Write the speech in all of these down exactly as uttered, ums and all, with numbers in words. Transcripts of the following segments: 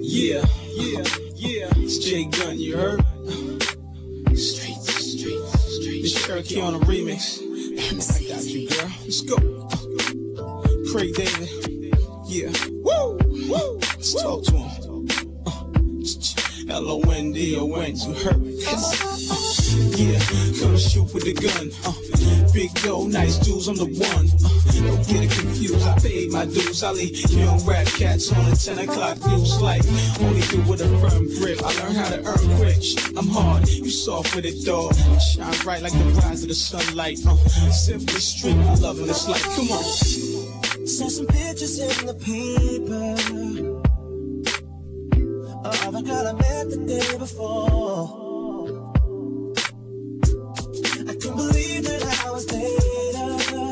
Yeah, yeah, yeah. It's Jay Gunn, you heard? Streets, streets, streets. It's Cherokee on a remix. I got you, girl. Let's go. Craig David. Yeah. Woo, woo. Let's talk to him. L O N D O N, you heard? Uh, yeah, come shoot with the gun. Uh, big dough, nice dudes, I'm the one. Uh, don't get it confused, I paid my dues. I leave young rap cats on the ten o'clock news. Like, only do with a firm grip. I learned how to earn quick. I'm hard, you soft with it, dog. Shine bright like the rise of the sunlight. Uh, simply street, loving this life. Come on. Saw some pictures in the paper of a girl I met the day before. I couldn't believe that I was dating her.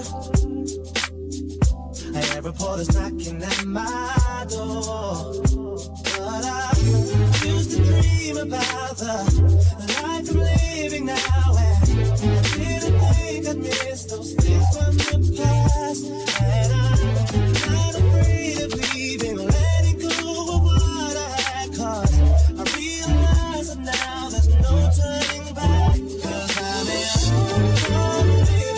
I had reporters knocking at my door, but I used to dream about the life I'm living now, and I didn't think I'd miss those things from the past. And I'm not afraid of leaving or letting go of what I had, 'cause I realize that now there's no turning back. 'Cause I'm in love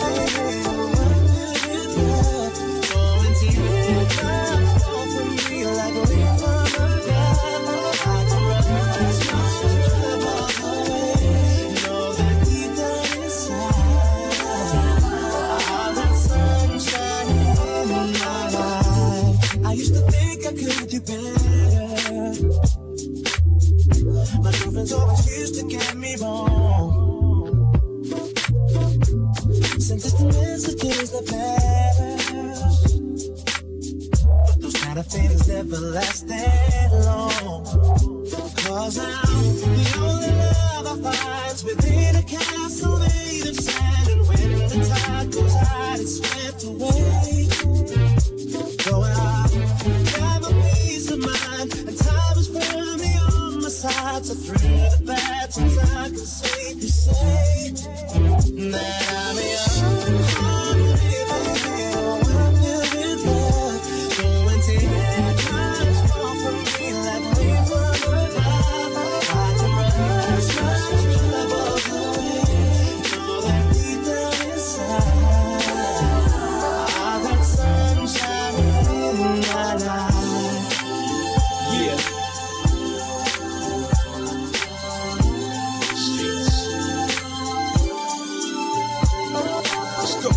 with love, going teardrops fall from me like a leaf from a cloud. I can brush my troubles away, know that deep down inside all that sunshine in my life. I used to think I could do better. My girlfriends always used to get me wrong. Send distant messages that pass, but those kind of feelings never last that long. 'Cause I'm the only love I find's within a castle made of sand, and when the tide goes out, it's swept away. Going out, have a peace of mind, and time is firmly on my side. So through the bad times, I can safely say that I'm young, I'm living, I'm living love. Going teardrops fall from me like rain from a cloud. I can brush my troubles away, know that deep down inside all that sunshine in my life. Yeah. Streets. Let's go.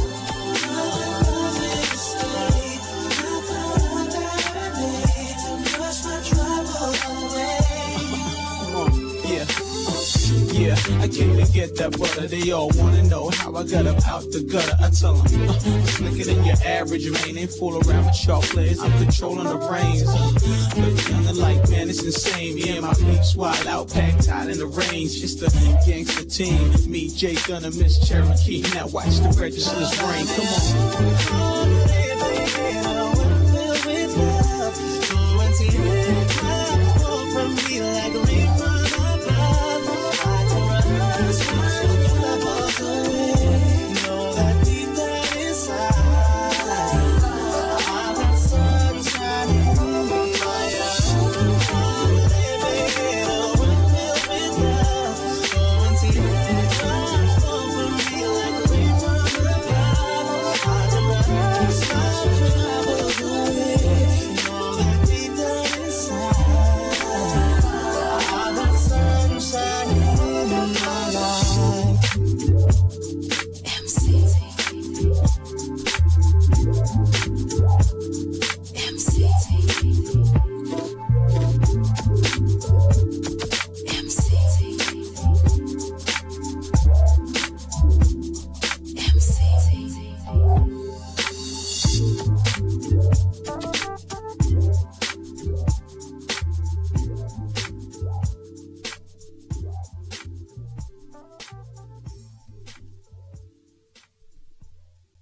Come on, yeah. Yeah, I came to get that butter. They all wanna know how I got up out the gutter. I tell them, uh, I'm slicker than your average man. Ain't fool around with y'all players. I'm controlling the reins. Uh, look young and like, man, it's insane. Yeah, my peeps wild out, packed out in the range. It's the gangster team. Me, Jay Gunn, and Miss Cherokee. Now watch the registers ring. Come on.